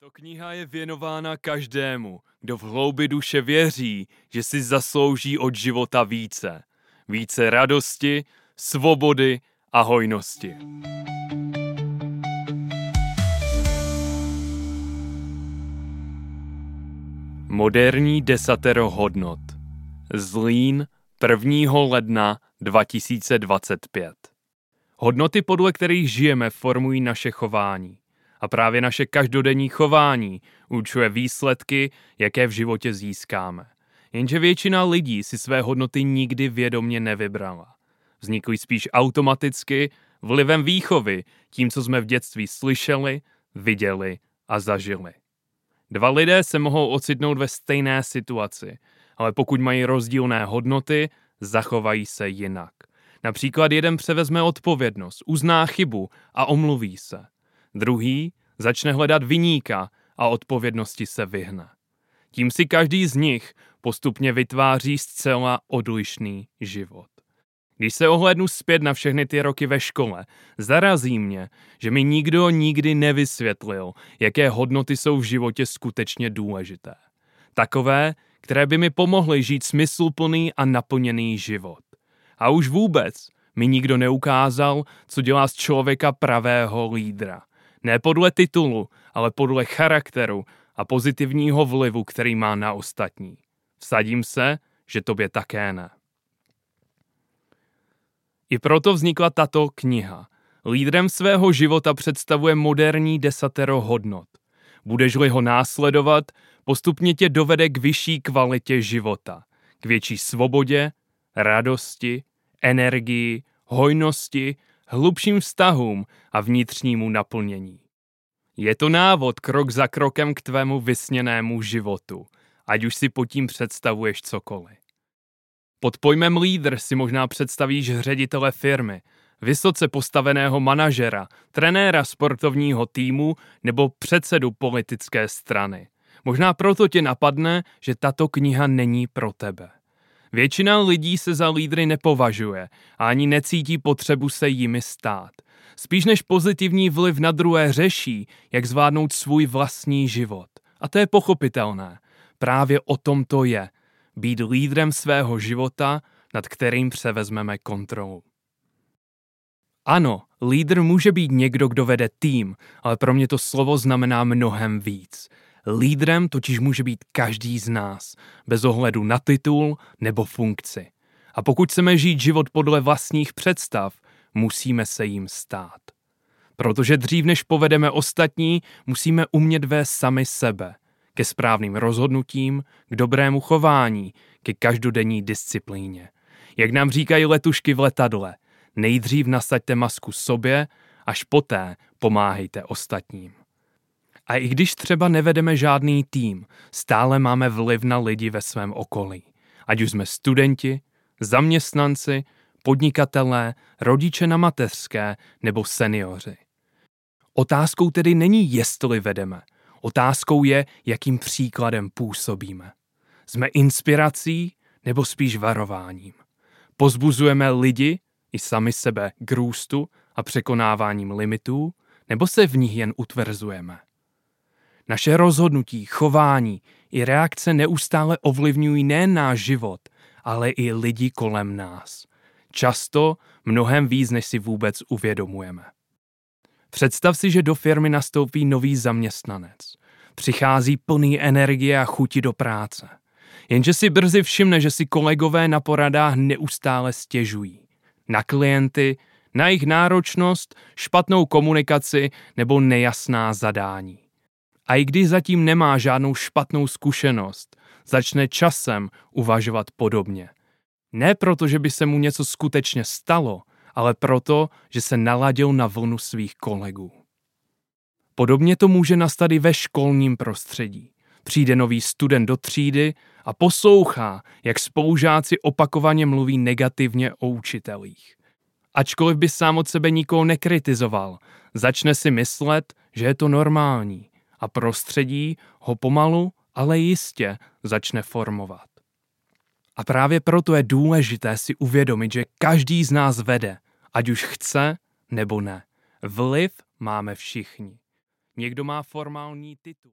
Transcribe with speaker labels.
Speaker 1: Tato kniha je věnována každému, kdo v hloubi duše věří, že si zaslouží od života více. Více radosti, svobody a hojnosti. Moderní desatero hodnot. Zlín 1. ledna 2025. Hodnoty, podle kterých žijeme, formují naše chování. A právě naše každodenní chování určuje výsledky, jaké v životě získáme. Jenže většina lidí si své hodnoty nikdy vědomě nevybrala. Vznikly spíš automaticky, vlivem výchovy, tím, co jsme v dětství slyšeli, viděli a zažili. Dva lidé se mohou ocitnout ve stejné situaci, ale pokud mají rozdílné hodnoty, zachovají se jinak. Například jeden převezme odpovědnost, uzná chybu a omluví se. Druhý začne hledat viníka a odpovědnosti se vyhne. Tím si každý z nich postupně vytváří zcela odlišný život. Když se ohlédnu zpět na všechny ty roky ve škole, zarazí mě, že mi nikdo nikdy nevysvětlil, jaké hodnoty jsou v životě skutečně důležité. Takové, které by mi pomohly žít smysluplný a naplněný život. A už vůbec mi nikdo neukázal, co dělá z člověka pravého lídra. Ne podle titulu, ale podle charakteru a pozitivního vlivu, který má na ostatní. Vsadím se, že tobě také ne. I proto vznikla tato kniha. Lídrem svého života představuje moderní desatero hodnot. Budeš-li ho následovat, postupně tě dovede k vyšší kvalitě života, k větší svobodě, radosti, energii, hojnosti, hlubším vztahům a vnitřnímu naplnění. Je to návod krok za krokem k tvému vysněnému životu, ať už si pod tím představuješ cokoliv. Pod pojmem lídr si možná představíš ředitele firmy, vysoce postaveného manažera, trenéra sportovního týmu nebo předsedu politické strany. Možná proto tě napadne, že tato kniha není pro tebe. Většina lidí se za lídry nepovažuje a ani necítí potřebu se jimi stát. Spíš než pozitivní vliv na druhé řeší, jak zvládnout svůj vlastní život. A to je pochopitelné. Právě o tom to je. Být lídrem svého života, nad kterým převezmeme kontrolu. Ano, lídr může být někdo, kdo vede tým, ale pro mě to slovo znamená mnohem víc. Lídrem totiž může být každý z nás, bez ohledu na titul nebo funkci. A pokud chceme žít život podle vlastních představ, musíme se jim stát. Protože dřív než povedeme ostatní, musíme umět vést sami sebe. Ke správným rozhodnutím, k dobrému chování, ke každodenní disciplíně. Jak nám říkají letušky v letadle, nejdřív nasaďte masku sobě, až poté pomáhejte ostatním. A i když třeba nevedeme žádný tým, stále máme vliv na lidi ve svém okolí. Ať už jsme studenti, zaměstnanci, podnikatelé, rodiče na mateřské nebo seniori. Otázkou tedy není, jestli vedeme. Otázkou je, jakým příkladem působíme. Jsme inspirací nebo spíš varováním? Pozbuzujeme lidi i sami sebe k růstu a překonáváním limitů, nebo se v nich jen utvrzujeme? Naše rozhodnutí, chování i reakce neustále ovlivňují nejen náš život, ale i lidi kolem nás. Často mnohem víc, než si vůbec uvědomujeme. Představ si, že do firmy nastoupí nový zaměstnanec. Přichází plný energie a chuti do práce. Jenže si brzy všimne, že si kolegové na poradách neustále stěžují. Na klienty, na jejich náročnost, špatnou komunikaci nebo nejasná zadání. A i když zatím nemá žádnou špatnou zkušenost, začne časem uvažovat podobně. Ne proto, že by se mu něco skutečně stalo, ale proto, že se naladil na vlnu svých kolegů. Podobně to může nastat i ve školním prostředí. Přijde nový student do třídy a poslouchá, jak spolužáci opakovaně mluví negativně o učitelích. Ačkoliv by sám od sebe nikoho nekritizoval, začne si myslet, že je to normální a prostředí ho pomalu, ale jistě začne formovat. A právě proto je důležité si uvědomit, že každý z nás vede, ať už chce nebo ne. Vliv máme všichni. Někdo má formální titul.